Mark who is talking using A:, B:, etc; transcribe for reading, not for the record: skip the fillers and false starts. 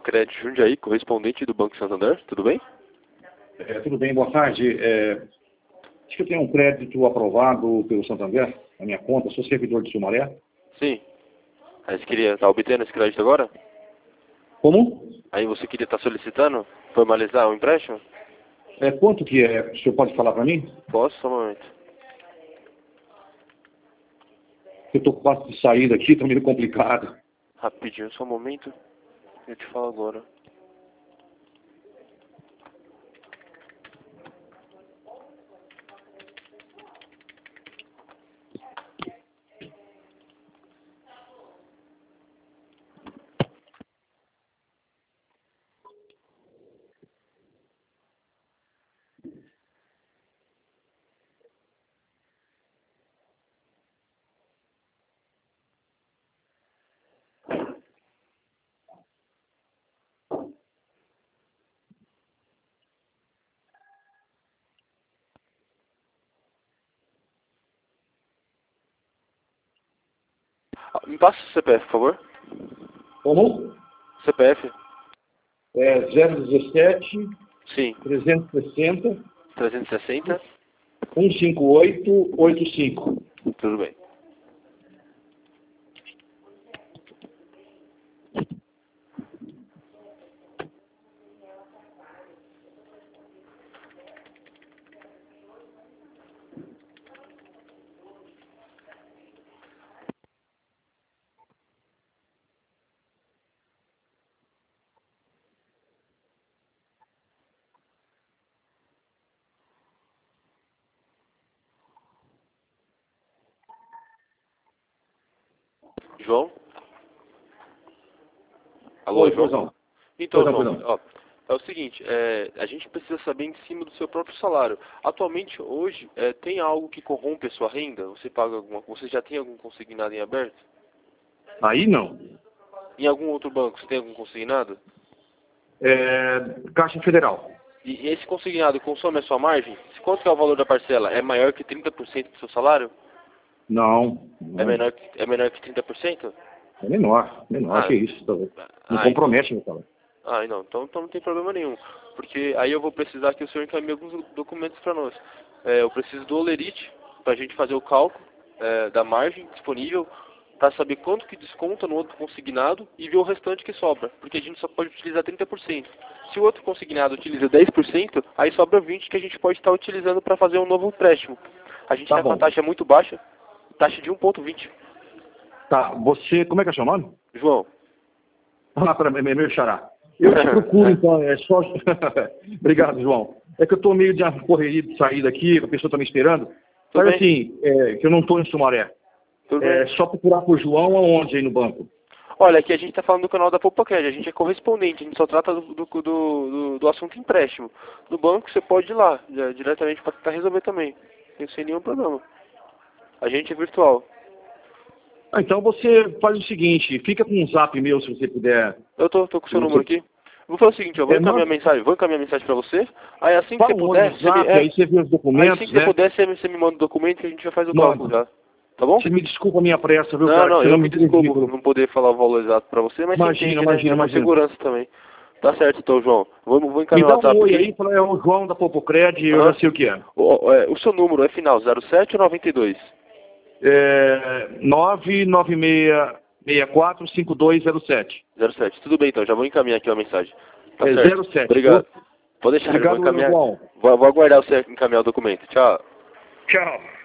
A: Crédito Jundiaí, correspondente do Banco Santander, tudo bem?
B: Tudo bem, boa tarde. Acho que eu tenho um crédito aprovado pelo Santander, na minha conta, sou servidor de Sumaré.
A: Sim. Aí você queria estar obtendo esse crédito agora?
B: Como?
A: Aí você queria estar solicitando formalizar o empréstimo?
B: Quanto que é? O senhor pode falar para mim?
A: Posso, só um momento.
B: Eu estou quase de saída aqui, está meio complicado.
A: Rapidinho, só um momento. Eu te falo agora. Me passa o CPF, por favor.
B: Como?
A: CPF?
B: 017
A: Sim.
B: 360
A: 360?
B: 15885.
A: Tudo bem. João? Alô,
B: Oi,
A: João?
B: João.
A: Então,
B: Pois
A: João,
B: não.
A: ó, é o seguinte, a gente precisa saber em cima do seu próprio salário. Atualmente, hoje, tem algo que corrompe a sua renda? Você já tem algum consignado em aberto?
B: Aí não.
A: Em algum outro banco, você tem algum consignado?
B: Caixa Federal.
A: E esse consignado consome a sua margem? Quanto que é o valor da parcela? É maior que 30% do seu salário?
B: Não.
A: É menor que 30%?
B: É menor,
A: Ah,
B: que isso. Não
A: então.
B: compromete, meu salário.
A: Então não tem problema nenhum. Porque aí eu vou precisar que o senhor encaminhe alguns documentos para nós. Eu preciso do Olerite para a gente fazer o cálculo da margem disponível, para saber quanto que desconta no outro consignado e ver o restante que sobra. Porque a gente só pode utilizar 30%. Se o outro consignado utiliza 10%, aí sobra 20% que a gente pode estar utilizando para fazer um novo empréstimo. A gente
B: Tá
A: está com uma
B: bom.
A: taxa muito baixa, taxa de 1,20.
B: Tá, você, como é que é seu nome?
A: João.
B: Meu xará. Eu te procuro, então, é só... Obrigado, João. É que eu estou meio de uma correria de saída aqui, a pessoa está me esperando.
A: Tudo
B: Mas
A: bem?
B: assim, que eu não estou em Sumaré.
A: Tudo bem?
B: Só procurar por João aonde aí no banco?
A: Olha, aqui a gente está falando do canal da Poupa Crédito, a gente é correspondente, a gente só trata do assunto empréstimo. No banco você pode ir lá, diretamente para tentar resolver também, sem nenhum problema. A gente é virtual.
B: Então você faz o seguinte, fica com um zap meu se você puder.
A: Eu tô com o seu número aqui. Vou fazer o seguinte, eu vou encaminhar a mensagem para você, aí assim que
B: Fala
A: você
B: um ônibus
A: puder,
B: zap, aí você vê os
A: aí
B: documentos,
A: assim que você
B: né?
A: puder, você me manda o documento e a gente já faz o
B: Manda.
A: cálculo já. Tá bom?
B: Você me desculpa a minha pressa, viu,
A: Não,
B: cara? Que
A: não,
B: você
A: eu
B: não
A: me
B: me
A: desculpo
B: ridículo.
A: não poder falar o valor exato para você, mas você entende, né? É uma segurança também. Tá certo então, João. Vou
B: Me
A: encaminhar o
B: dá um
A: WhatsApp
B: oi
A: aqui.
B: aí, fala, é o João da Popocred, eu
A: Aham.
B: já sei o que é.
A: O seu número é final 07 ou 92?
B: 996645207.
A: 07. Tudo bem então, já vou encaminhar aqui uma mensagem. Tá
B: É
A: certo.
B: 07.
A: Obrigado. Pode deixar, eu vou
B: Obrigado,
A: encaminhar.
B: João.
A: Vou aguardar você encaminhar o documento. Tchau.
B: Tchau.